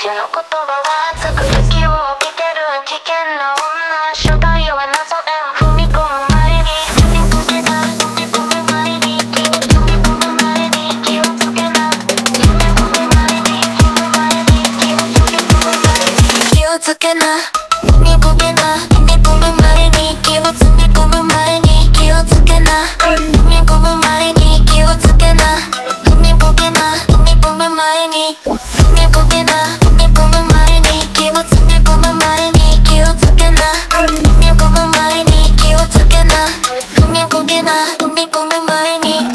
私の言葉はつく息を帯びてる危険な女、正体は謎で踏み込む前に踏み込む前に踏み込む前に気をつけな踏み込む前に気をつけな踏み込めな踏み込む前に気をつみ込む前に気をつけな踏み込む前に気をつけな踏み込めな踏み込む前に踏み込めな踏み込む前に気をつみ込む前に気をつけな踏み込む前に気をつけな踏み込めな踏み込む前に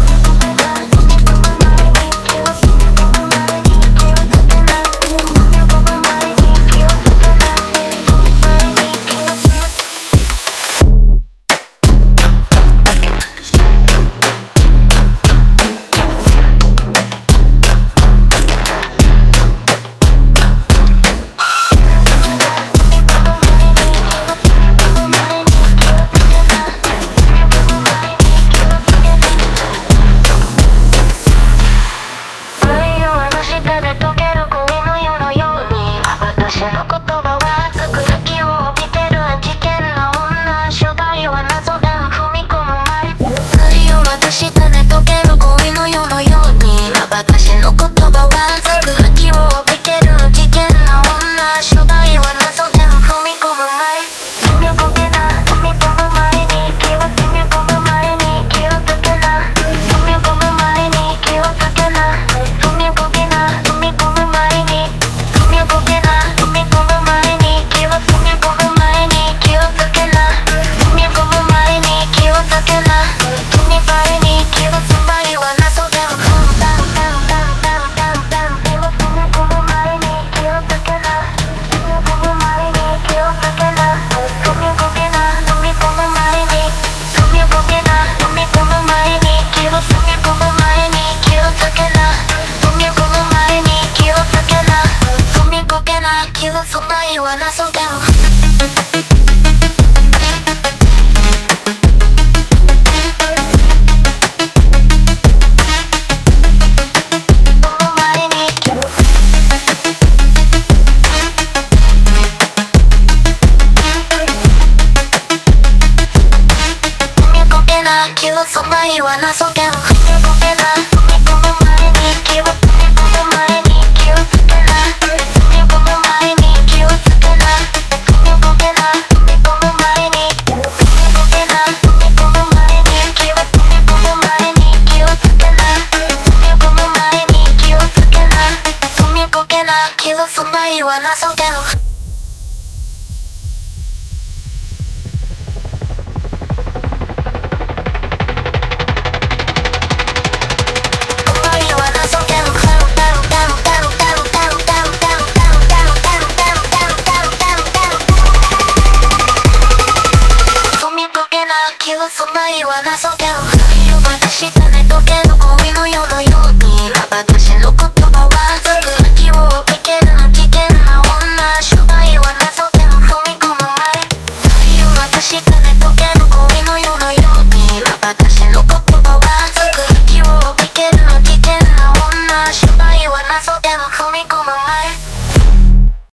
そんな言わなそうだよそんな言わなそうだよそんな言わなそうだよそんな言わなそうだよ私だね時計の恋のように私の言葉はずっと